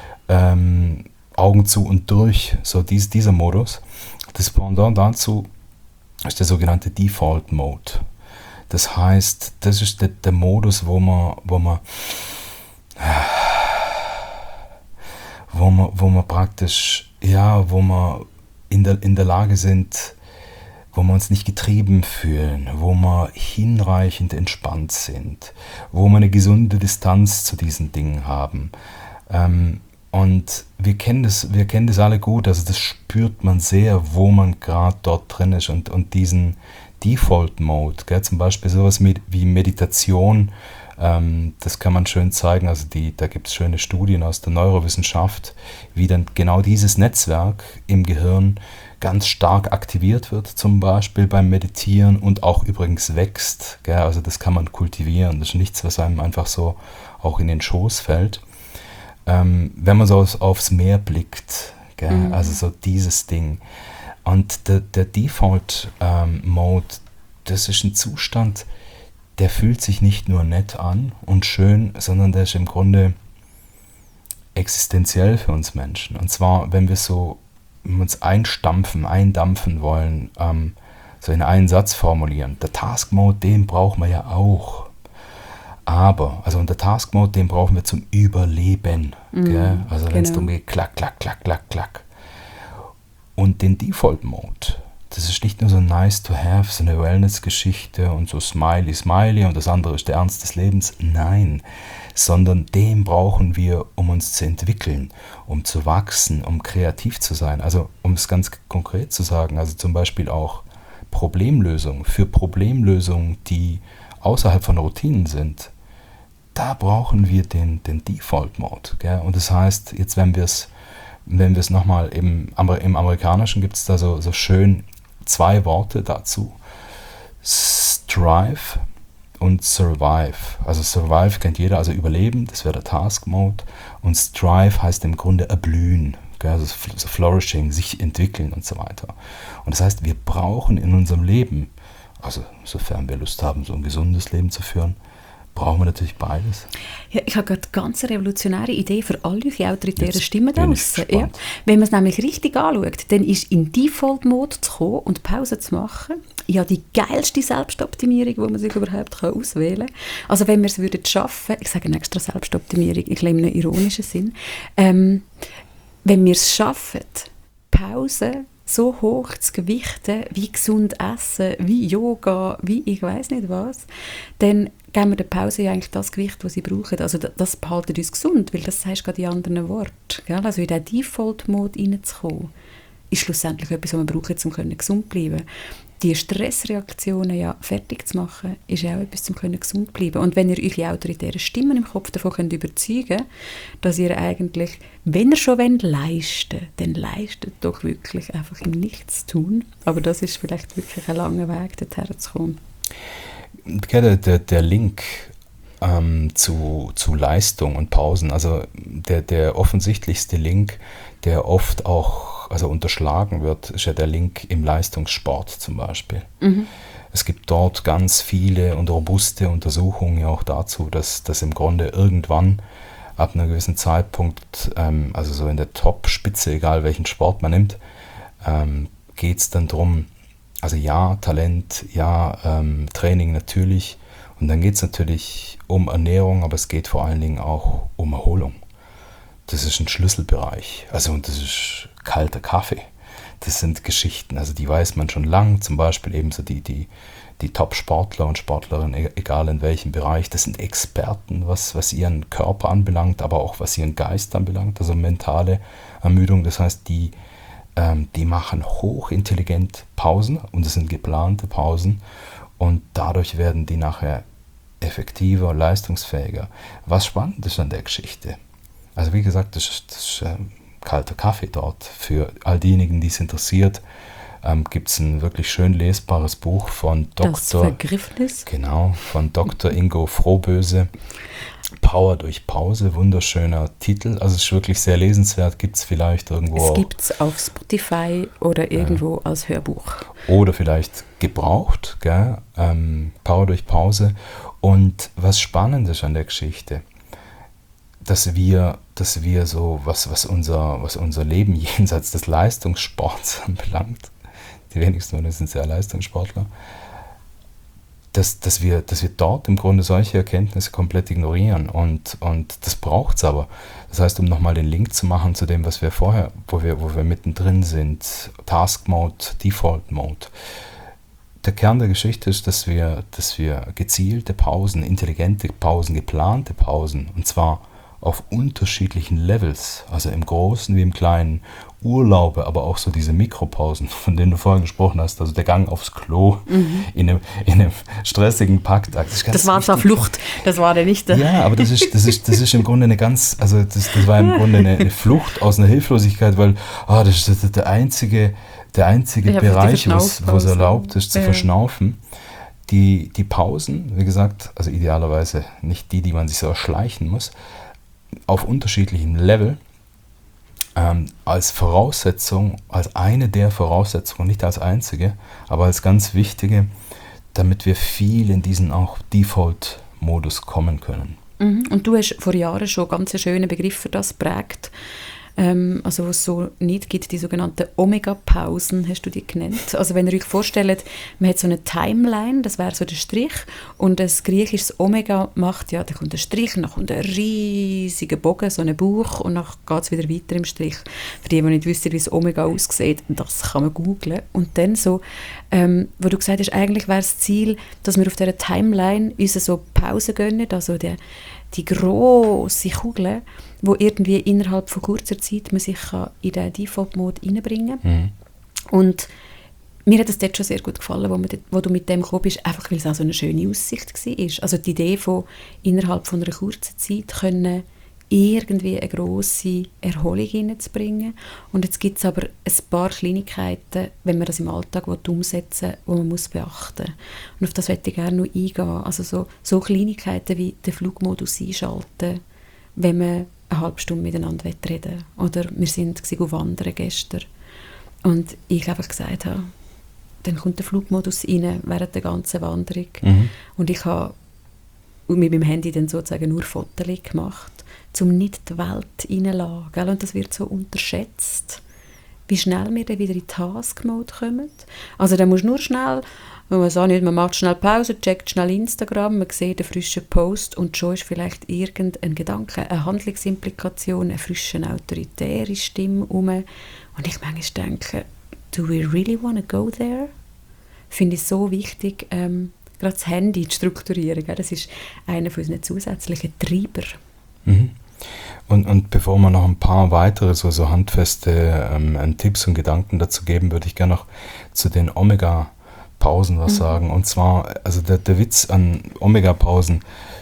Augen zu und durch, so dieser Modus. Das Pendant dazu ist der sogenannte Default Mode. Das heißt, das ist der Modus, wo man praktisch, ja, wo wir in der Lage sind, wo wir uns nicht getrieben fühlen, wo wir hinreichend entspannt sind, wo wir eine gesunde Distanz zu diesen Dingen haben. Und wir kennen das alle gut, also das spürt man sehr, wo man gerade dort drin ist und diesen Default-Mode, gell, zum Beispiel sowas wie Meditation, das kann man schön zeigen, also da gibt es schöne Studien aus der Neurowissenschaft, wie dann genau dieses Netzwerk im Gehirn ganz stark aktiviert wird, zum Beispiel beim Meditieren und auch übrigens wächst. Gell? Also das kann man kultivieren, das ist nichts, was einem einfach so auch in den Schoß fällt. Wenn man so aufs Meer blickt, gell? Also so dieses Ding. Und der Default-Mode, das ist ein Zustand, der fühlt sich nicht nur nett an und schön, sondern der ist im Grunde existenziell für uns Menschen. Und zwar, wenn wir uns eindampfen wollen, so in einen Satz formulieren. Der Task Mode, den brauchen wir ja auch. Und der Task Mode, den brauchen wir zum Überleben. Gell? Also wenn es darum geht, klack, klack, klack, klack, klack. Und den Default Mode, das ist nicht nur so nice to have, so eine Wellness-Geschichte und so smiley, smiley und das andere ist der Ernst des Lebens. Nein, sondern den brauchen wir, um uns zu entwickeln, um zu wachsen, um kreativ zu sein. Also um es ganz konkret zu sagen, also zum Beispiel auch Problemlösungen, die außerhalb von Routinen sind, da brauchen wir den Default-Mode. Gell? Und das heißt, jetzt wenn wir es nochmal, im Amerikanischen gibt es da so schön 2 Worte dazu. Strive und Survive. Also Survive kennt jeder, also Überleben, das wäre der Task Mode. Und Strive heißt im Grunde erblühen, also Flourishing, sich entwickeln und so weiter. Und das heißt, wir brauchen in unserem Leben, also sofern wir Lust haben, so ein gesundes Leben zu führen, brauchen wir natürlich beides. Ja, ich habe gerade eine ganz revolutionäre Idee für all eure autoritären Stimmen draussen. Ja. Wenn man es nämlich richtig anschaut, dann ist in Default-Mode zu kommen und Pause zu machen, ja die geilste Selbstoptimierung, die man sich überhaupt auswählen kann. Also wenn wir es schaffen würden, ich sage eine extra Selbstoptimierung, ich glaube in einem ironischen Sinn, wenn wir es schaffen, Pause so hoch zu gewichten, wie gesund essen, wie Yoga, wie ich weiß nicht was, dann geben wir der Pause ja eigentlich das Gewicht, das sie brauchen. Also das behaltet uns gesund, weil das sagst du gerade in anderen Worten. Also in diesen Default-Mode reinzukommen, ist schlussendlich etwas, was wir brauchen, um gesund zu bleiben. Die Stressreaktionen ja fertig zu machen, ist auch etwas, um gesund zu bleiben. Und wenn ihr eure autoritären Stimmen im Kopf davon könnt überzeugen könnt, dass ihr eigentlich, wenn ihr schon leisten wollt, dann leistet doch wirklich einfach im Nichtstun. Aber das ist vielleicht wirklich ein langer Weg, dorthin zu kommen. Der Link zu Leistung und Pausen, also der offensichtlichste Link, der oft auch unterschlagen wird, ist ja der Link im Leistungssport zum Beispiel. Es gibt dort ganz viele und robuste Untersuchungen ja auch dazu, dass im Grunde irgendwann ab einem gewissen Zeitpunkt, also so in der Top-Spitze, egal welchen Sport man nimmt, geht es dann darum, also ja, Talent, ja, Training natürlich. Und dann geht es natürlich um Ernährung, aber es geht vor allen Dingen auch um Erholung. Das ist ein Schlüsselbereich. Und das ist kalter Kaffee. Das sind Geschichten, also die weiß man schon lang. Zum Beispiel eben so die Top-Sportler und Sportlerinnen, egal in welchem Bereich, das sind Experten, was ihren Körper anbelangt, aber auch was ihren Geist anbelangt, also mentale Ermüdung. Das heißt, die machen hochintelligent Pausen und es sind geplante Pausen und dadurch werden die nachher effektiver, leistungsfähiger. Was spannend ist an der Geschichte, also wie gesagt, das ist kalter Kaffee dort. Für all diejenigen, die es interessiert, gibt es ein wirklich schön lesbares Buch von Das Vergriffnis? Genau, von Dr. Ingo Frohböse. Power durch Pause, wunderschöner Titel. Also es ist wirklich sehr lesenswert, gibt es vielleicht irgendwo. Es gibt es auf Spotify oder irgendwo als Hörbuch. Oder vielleicht gebraucht, gell? Power durch Pause. Und was spannend ist an der Geschichte, dass wir so, was unser Leben jenseits des Leistungssports anbelangt, die wenigsten von uns sind ja Leistungssportler, dass wir dort im Grunde solche Erkenntnisse komplett ignorieren und das braucht es aber. Das heißt, um nochmal den Link zu machen zu dem, was wir vorher, wo wir mittendrin sind, Task Mode, Default Mode. Der Kern der Geschichte ist, dass wir gezielte Pausen, intelligente Pausen, geplante Pausen, und zwar auf unterschiedlichen Levels, also im Großen wie im Kleinen, Urlaube, aber auch so diese Mikropausen, von denen du vorhin gesprochen hast, also der Gang aufs Klo in einem stressigen Packtakt. Das war zwar Flucht, das war der nicht. Ja, aber das ist im Grunde das war im Grunde eine Flucht aus einer Hilflosigkeit, weil das ist der einzige Bereich, wo es erlaubt ist, zu verschnaufen. Die Pausen, wie gesagt, also idealerweise nicht die man sich so erschleichen muss, auf unterschiedlichem Level, als Voraussetzung, als eine der Voraussetzungen, nicht als einzige, aber als ganz wichtige, damit wir viel in diesen auch Default-Modus kommen können. Und du hast vor Jahren schon ganz einen schönen Begriff für das geprägt. Also was es so nicht gibt, die sogenannten Omega-Pausen, hast du die genannt. Also wenn ihr euch vorstellt, man hat so eine Timeline, das wäre so der Strich, und das griechische Omega macht, da kommt ein Strich, dann kommt ein riesiger Bogen, so ein Bauch, und dann geht es wieder weiter im Strich. Für die nicht wissen, wie das Omega aussieht, das kann man googlen. Und dann so, wo du gesagt hast, eigentlich wäre das Ziel, dass wir auf dieser Timeline uns so Pausen gönnen, also die grosse Kugel, wo irgendwie innerhalb von kurzer Zeit man sich in den Default-Mode reinbringen kann. Und mir hat es dort schon sehr gut gefallen, wo du mit dem gekommen bist, einfach weil es auch so eine schöne Aussicht war. Also die Idee von innerhalb von einer kurzen Zeit können irgendwie eine grosse Erholung hineinzubringen. Und jetzt gibt es aber ein paar Kleinigkeiten, wenn man das im Alltag umsetzen will, die man muss beachten muss. Und auf das möchte ich gerne noch eingehen. Also so Kleinigkeiten wie den Flugmodus einschalten, wenn man eine halbe Stunde miteinander reden will. Oder wir sind wandern gestern. Und ich einfach gesagt habe, dann kommt der Flugmodus rein während der ganzen Wanderung. Und ich habe mit meinem Handy dann sozusagen nur Fotos gemacht, um nicht die Welt reinzulassen. Und das wird so unterschätzt, wie schnell wir dann wieder in Task-Mode kommen. Also dann musst du nur schnell, man macht schnell Pause, checkt schnell Instagram, man sieht einen frischen Post und schon ist vielleicht irgendein Gedanke, eine Handlungsimplikation, eine frische, autoritäre Stimme rum. Und ich manchmal denke, do we really want to go there? Finde ich so wichtig, gerade das Handy zu strukturieren. Das ist einer von unseren zusätzlichen Treiber. Und bevor wir noch ein paar weitere so handfeste Tipps und Gedanken dazu geben, würde ich gerne noch zu den Omega-Pausen was sagen. Und zwar, also der Witz an Omega-Pausen,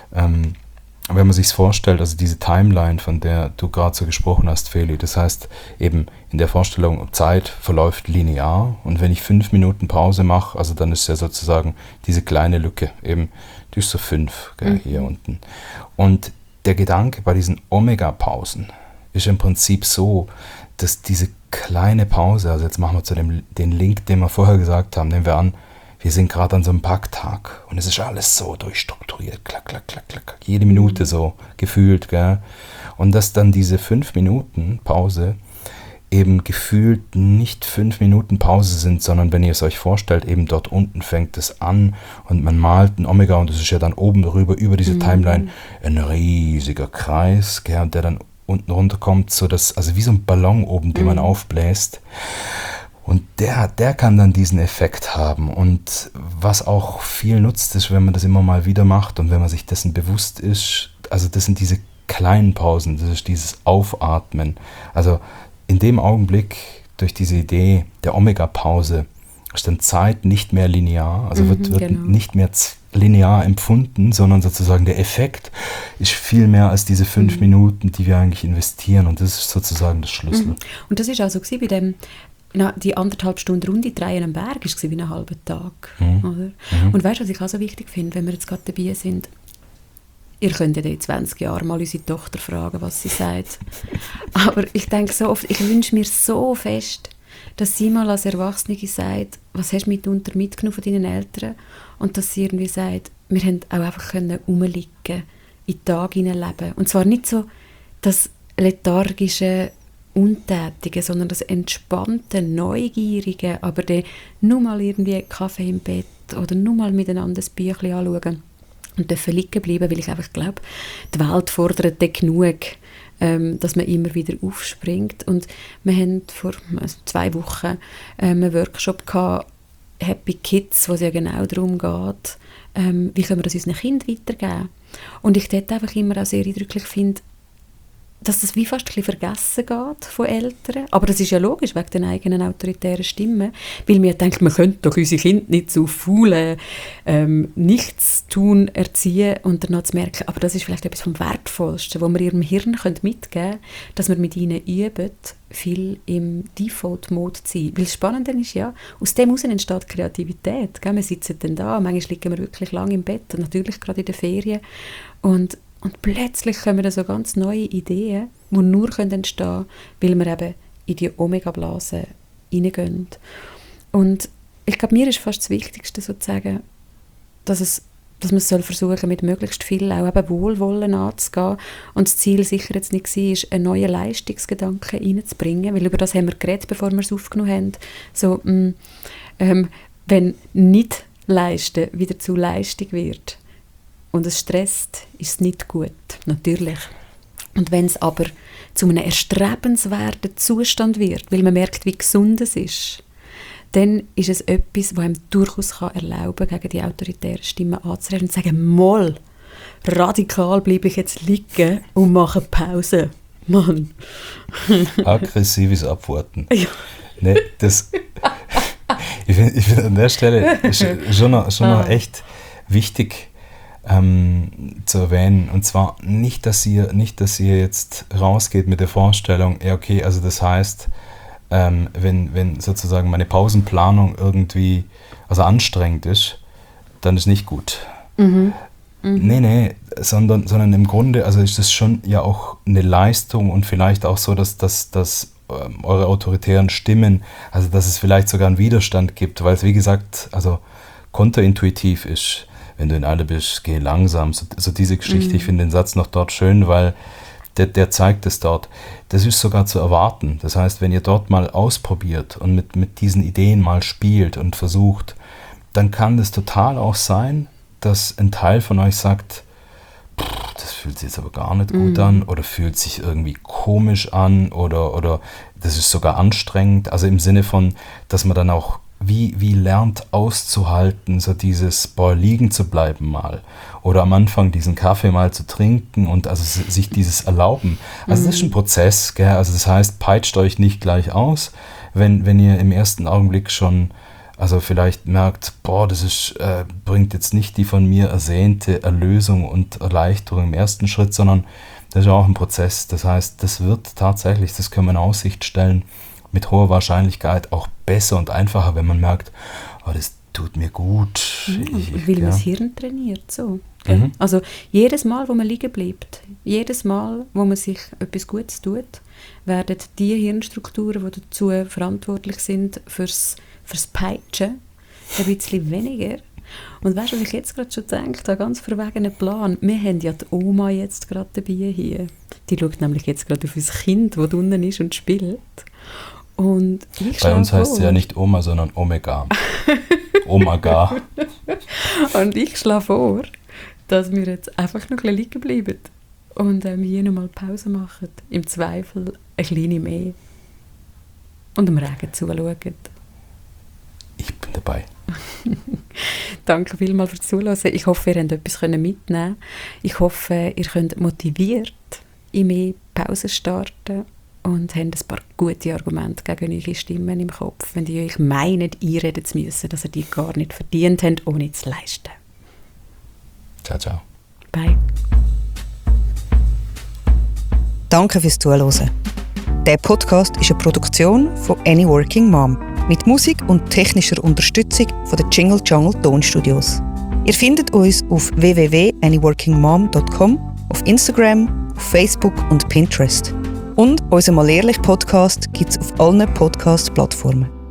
wenn man sich es vorstellt, also diese Timeline, von der du gerade so gesprochen hast, Feli, das heißt eben in der Vorstellung, Zeit verläuft linear, und wenn ich 5 Minuten Pause mache, also dann ist ja sozusagen diese kleine Lücke, eben, die ist so 5, hier unten. Und der Gedanke bei diesen Omega-Pausen ist im Prinzip so, dass diese kleine Pause, also jetzt machen wir zu den Link, den wir vorher gesagt haben, nehmen wir an, wir sind gerade an so einem Packtag und es ist alles so durchstrukturiert, klack, klack, klack, klack, jede Minute so gefühlt, gell? Und dass dann diese 5 Minuten Pause eben gefühlt nicht 5 Minuten Pause sind, sondern wenn ihr es euch vorstellt, eben dort unten fängt es an und man malt ein Omega und das ist ja dann oben drüber, über diese Timeline, ein riesiger Kreis, gell, der dann unten runterkommt, so dass, also wie so ein Ballon oben, den man aufbläst. Und der kann dann diesen Effekt haben. Und was auch viel nutzt, ist, wenn man das immer mal wieder macht und wenn man sich dessen bewusst ist, also das sind diese kleinen Pausen, das ist dieses Aufatmen. Also in dem Augenblick, durch diese Idee der Omega-Pause, ist dann Zeit nicht mehr linear, also wird nicht mehr linear empfunden, sondern sozusagen der Effekt ist viel mehr als diese 5 Minuten, die wir eigentlich investieren. Und das ist sozusagen das Schlüssel. Und das war auch so bei dem, die 1,5 Stunden Runde drehen am Berg, war wie ein halber Tag. Oder? Und weißt du, was ich auch so wichtig finde, wenn wir jetzt gerade dabei sind? Ihr könnt ja in 20 Jahren mal unsere Tochter fragen, was sie sagt. Aber ich denke so oft, ich wünsche mir so fest, dass sie mal als Erwachsene sagt, was hast du mitunter mitgenommen von deinen Eltern? Und dass sie irgendwie sagt, wir haben auch einfach rumliegen, in den Tag hineinleben. Und zwar nicht so das lethargische Untätige, sondern das entspannte, neugierige, aber dann nur mal irgendwie Kaffee im Bett oder nur mal miteinander ein Büchlein anschauen und dürfen liegen bleiben, weil ich einfach glaube, die Welt fordert dann genug, dass man immer wieder aufspringt. Und wir haben vor 2 Wochen einen Workshop gehabt, Happy Kids, wo es ja genau darum geht, wie können wir das unseren Kindern weitergeben. Und ich dort einfach immer auch sehr eindrücklich finde, dass das wie fast ein bisschen vergessen geht von Eltern. Aber das ist ja logisch, wegen den eigenen autoritären Stimmen. Weil wir denken, wir könnten doch unsere Kinder nicht so faul Nichtstun erziehen und danach zu merken, aber das ist vielleicht etwas vom Wertvollsten, was wir ihrem Hirn mitgeben können, dass wir mit ihnen üben, viel im Default-Mode zu sein. Weil das Spannende ist ja, aus dem heraus entsteht Kreativität. Gell? Wir sitzen dann da, manchmal liegen wir wirklich lange im Bett, und natürlich gerade in den Ferien. Und plötzlich kommen da so ganz neue Ideen, die nur entstehen können, weil wir eben in die Omega-Blase reingehen. Und ich glaube, mir ist fast das Wichtigste sozusagen, dass man versuchen mit möglichst viel auch eben Wohlwollen anzugehen. Und das Ziel sicher jetzt nicht war, einen neuen Leistungsgedanken reinzubringen, weil über das haben wir geredet, bevor wir es aufgenommen haben. So, wenn nicht Leisten wieder zu Leistung wird, und es stresst, ist es nicht gut, natürlich. Und wenn es aber zu einem erstrebenswerten Zustand wird, weil man merkt, wie gesund es ist, dann ist es etwas, das einem durchaus erlauben kann, gegen die autoritären Stimmen anzureden und zu sagen, mal, radikal bleibe ich jetzt liegen und mache Pause. Mann. Aggressives Abwarten. Ja. Nee, ich finde an der Stelle ist schon noch echt wichtig, zu erwähnen, und zwar nicht, dass ihr jetzt rausgeht mit der Vorstellung, ja okay, also das heißt, wenn sozusagen meine Pausenplanung irgendwie anstrengend ist, dann ist nicht gut. Mhm. Mhm. Nee, sondern im Grunde, also ist das schon ja auch eine Leistung und vielleicht auch so, dass eure autoritären Stimmen, also dass es vielleicht sogar einen Widerstand gibt, weil es wie gesagt, also kontraintuitiv ist. Wenn du in Eile bist, geh langsam. So diese Geschichte, ich finde den Satz noch dort schön, weil der zeigt es dort. Das ist sogar zu erwarten. Das heißt, wenn ihr dort mal ausprobiert und mit diesen Ideen mal spielt und versucht, dann kann das total auch sein, dass ein Teil von euch sagt, das fühlt sich jetzt aber gar nicht gut an oder fühlt sich irgendwie komisch an oder das ist sogar anstrengend. Also im Sinne von, dass man dann auch wie lernt auszuhalten, so dieses, liegen zu bleiben mal. Oder am Anfang diesen Kaffee mal zu trinken und also sich dieses erlauben. Also das ist ein Prozess, gell? Also das heißt, peitscht euch nicht gleich aus, wenn ihr im ersten Augenblick schon, also vielleicht merkt, das ist, bringt jetzt nicht die von mir ersehnte Erlösung und Erleichterung im ersten Schritt, sondern das ist auch ein Prozess. Das heißt, das wird tatsächlich, das können wir in Aussicht stellen, mit hoher Wahrscheinlichkeit auch besser und einfacher, wenn man merkt, das tut mir gut. Weil man das Hirn trainiert. So. Mhm. Also jedes Mal, wo man liegen bleibt, jedes Mal, wo man sich etwas Gutes tut, werden die Hirnstrukturen, die dazu verantwortlich sind, fürs Peitschen, ein bisschen weniger. Und weißt du, was ich jetzt gerade schon denke, da ganz verwegenen Plan, wir haben ja die Oma jetzt gerade dabei hier. Die schaut nämlich jetzt gerade auf unser Kind, das unten ist und spielt. Und bei uns heißt sie ja nicht Oma, sondern Omega. Omega. Und ich schlage vor, dass wir jetzt einfach noch ein bisschen liegen bleiben und hier nochmal Pause machen. Im Zweifel ein kleine mehr. Und dem Regen zuschauen. Ich bin dabei. Danke vielmals fürs Zuhören. Ich hoffe, ihr könnt etwas mitnehmen können. Ich hoffe, ihr könnt motiviert in mehr Pausen starten und habt ein paar gute Argumente gegen eure Stimmen im Kopf, wenn die euch meinen, einreden zu müssen, dass ihr die gar nicht verdient habt, ohne zu leisten. Ciao, ciao. Bye. Danke fürs Zuhören. Der Podcast ist eine Produktion von Any Working Mom mit Musik und technischer Unterstützung von den Jingle Jungle Tonstudios. Ihr findet uns auf www.anyworkingmom.com, auf Instagram, auf Facebook und Pinterest. Und unser Mal ehrlich Podcast gibt es auf allen Podcast-Plattformen.